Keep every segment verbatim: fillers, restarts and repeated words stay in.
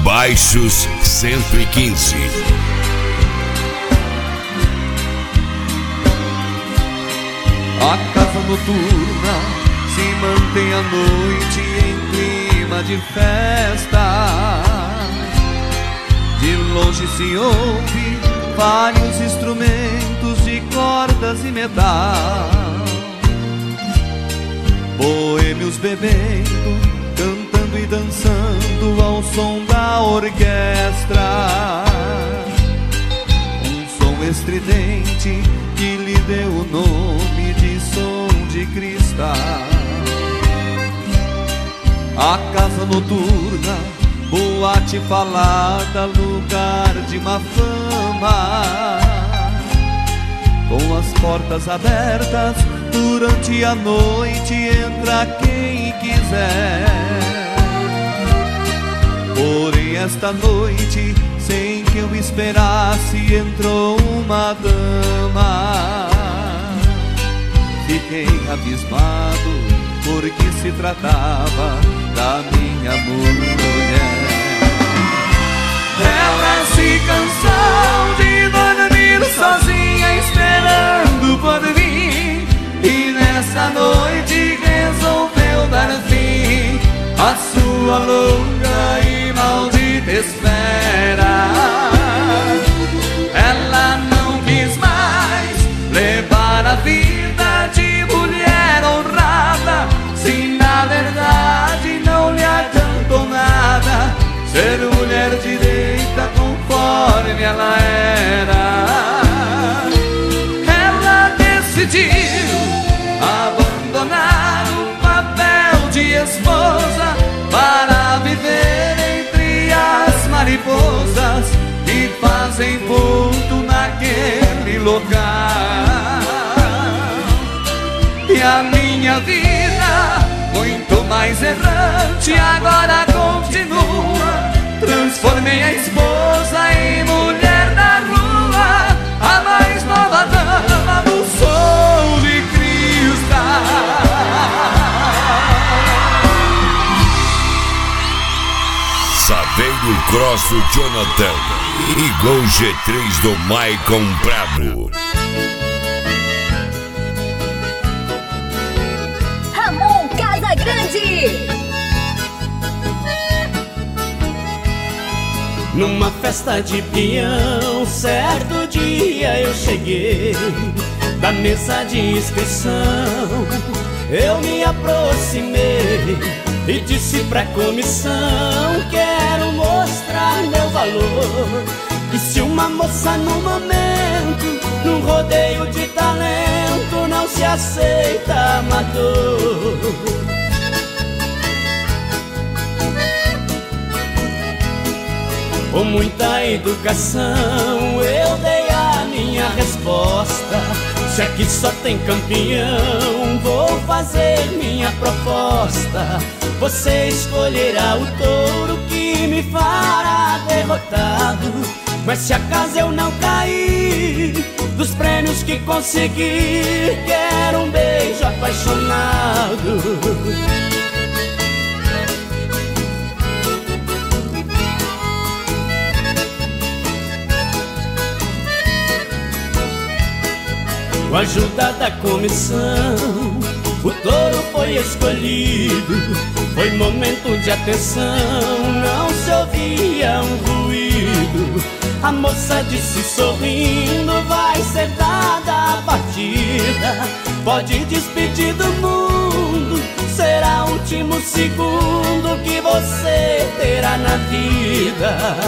Baixos cento e quinze. A casa noturna se mantém à noite em clima de festa. De longe se ouve vários instrumentos de cordas e metal. Boêmios bebendo, cantando e dançando ao som da orquestra. Um som estridente que lhe deu o nome de som de cristal. A casa noturna, boate falada, lugar de má fama. Com as portas abertas, durante a noite entra quem quiser. Porém esta noite, sem que eu esperasse, entrou uma dama. Fiquei abismado, porque se tratava da minha mulher. Ela se cansou de dormir sozinha, esperando por mim, e nessa noite resolveu dar fim à sua longa e maldita espera. Ela não quis mais levar a vida de mulher honrada, se na verdade não lhe adiantou nada ser mulher direita conforme ela era. Ela decidiu abandonar o papel de esposa para viver entre as mariposas que fazem ponto naquele local. E a minha vida, muito mais errante, agora continua. Transformei a esposa em mulher da rua, a mais nova dama do som de cristal. Saveiro Cross do Jonathan e Gol G três do Maicon Brabo. Ramon Casagrande. Numa festa de peão, certo dia eu cheguei da mesa de inscrição. Eu me aproximei e disse pra comissão: quero mostrar meu valor. E se uma moça no momento, num rodeio de talento, não se aceita amador. Com muita educação eu dei a minha resposta: se aqui só tem campeão, vou fazer minha proposta. Você escolherá o touro que me fará derrotado. Mas se acaso eu não cair, dos prêmios que consegui, quero um beijo apaixonado. Com a ajuda da comissão, o touro foi escolhido. Foi momento de atenção, não se ouvia um ruído. A moça disse sorrindo: vai ser dada a partida. Pode despedir do mundo, será o último segundo que você terá na vida.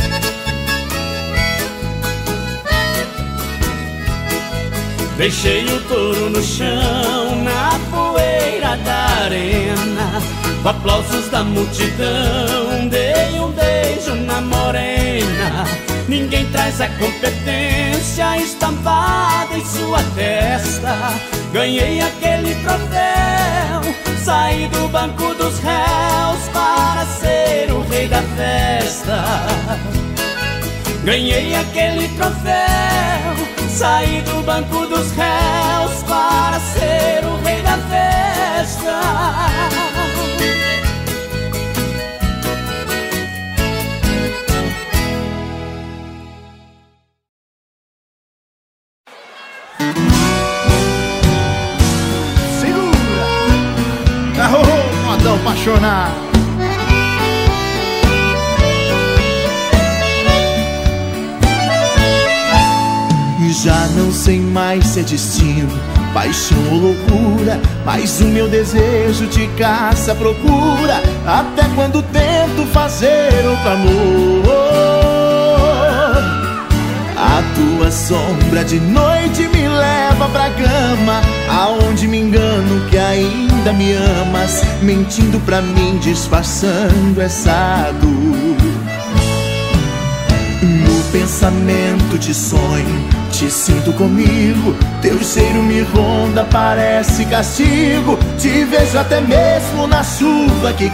Deixei o touro no chão, na poeira da arena. Com aplausos da multidão, dei um beijo na morena. Ninguém traz a competência estampada em sua testa. Ganhei aquele troféu, saí do banco dos réus para ser o rei da festa. Ganhei aquele troféu, saí do banco dos réus para ser o rei da festa. coração apaixonado. E já não sei mais se é destino, paixão ou loucura, mas o meu desejo te caça, procura, até quando tento fazer outro amor. A tua sombra de noite me leva pra cama, aonde me engano que ainda me amas, mentindo pra mim, disfarçando essa dor. No pensamento te sonho, te sinto comigo, teu cheiro me ronda, parece castigo. Te vejo até mesmo na chuva que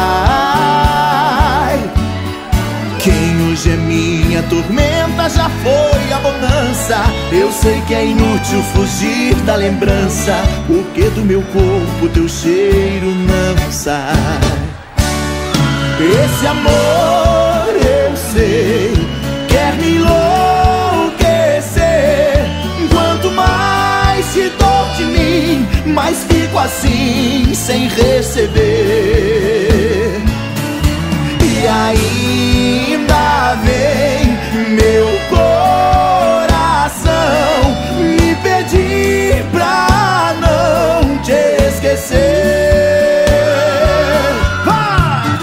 cai. Quem hoje é minha tormenta já foi a bonança. Eu sei que é inútil fugir da lembrança, porque do meu corpo teu cheiro não sai. Esse amor eu sei quer me enlouquecer. Quanto mais te dou de mim, mais fico assim sem receber. E ainda vem meu coração me pedir pra não te esquecer. Ah!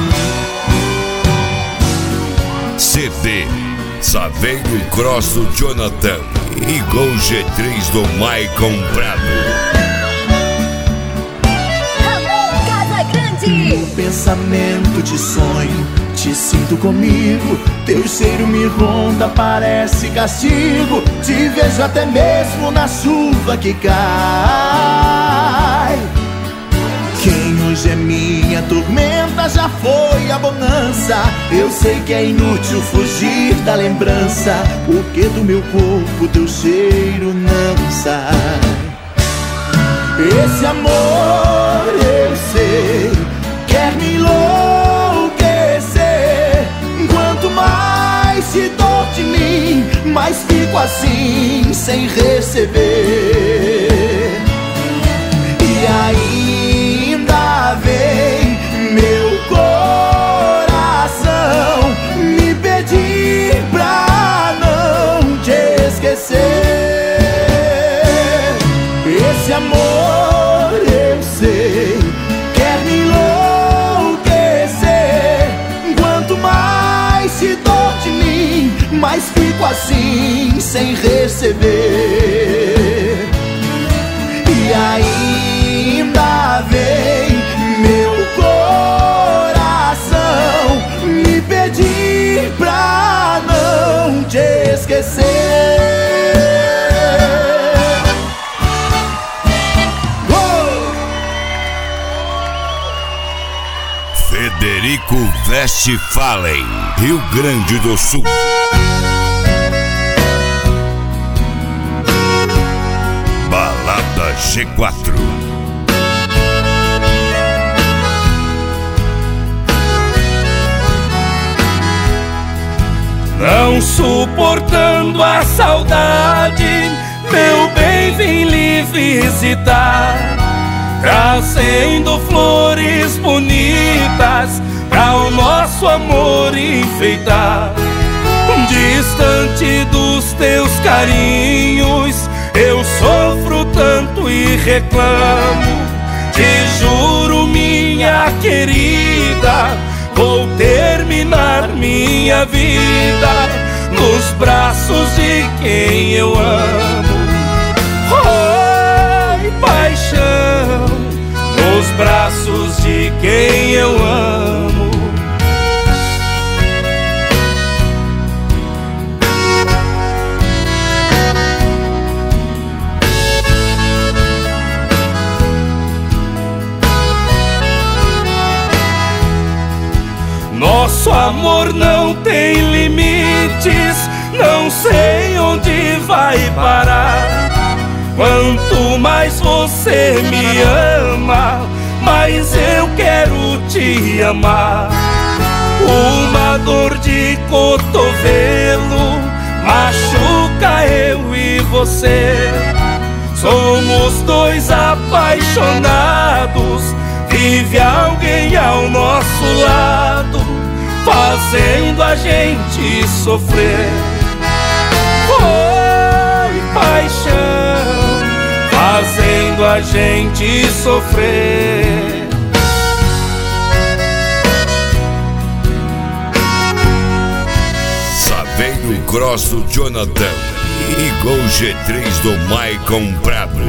C D Saveiro Cross do Jonathan e Gol G três do Maicon Prado. Ramon Casagrande. No pensamento te sonho, te sinto comigo, teu cheiro me ronda, parece castigo. Te vejo até mesmo na chuva que cai. Quem hoje é minha tormenta já foi a bonança. Eu sei que é inútil fugir da lembrança, porque do meu corpo teu cheiro não sai. Esse amor eu sei quer me enlouquecer. Quanto mais te dou de mim, mais fico assim sem receber. E ainda vem meu coração me pedir pra não te esquecer. Esse amor eu sei quer me enlouquecer. Quanto mais te dou de mim, mais fico assim sem receber. E ainda vem meu coração me pedir pra não te esquecer. Federico Westphalen, Rio Grande do Sul. Balada G quatro. Não suportando a saudade, meu bem, vim lhe visitar, trazendo flores bonitas pra o nosso amor enfeitar. Distante dos teus carinhos, eu sofro tanto e reclamo. Te juro, minha querida, vou terminar minha vida nos braços de quem eu amo. Ai, paixão, nos braços de quem eu amo. Nosso amor não tem limites, não sei onde vai parar. Quanto mais você me ama, mais eu quero te amar. Uma dor de cotovelo machuca eu e você. Somos dois apaixonados, vive alguém ao nosso lado, fazendo a gente sofrer. Oi, paixão, fazendo a gente sofrer. Saveiro Cross do Jonathan e Gol G três do Maicon Brabo.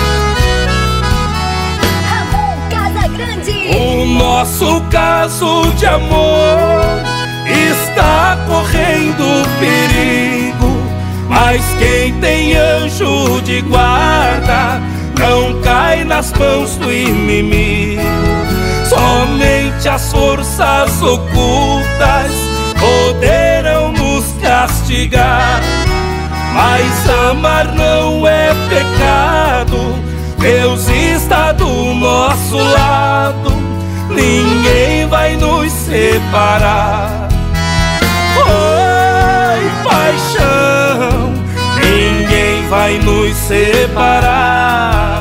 Ramon Casagrande. O nosso caso de amor está correndo perigo, mas quem tem anjo de guarda não cai nas mãos do inimigo. Somente as forças ocultas poderão nos castigar, mas amar não é pecado. Deus está do nosso lado, ninguém vai nos separar. Oi, paixão, ninguém vai nos separar.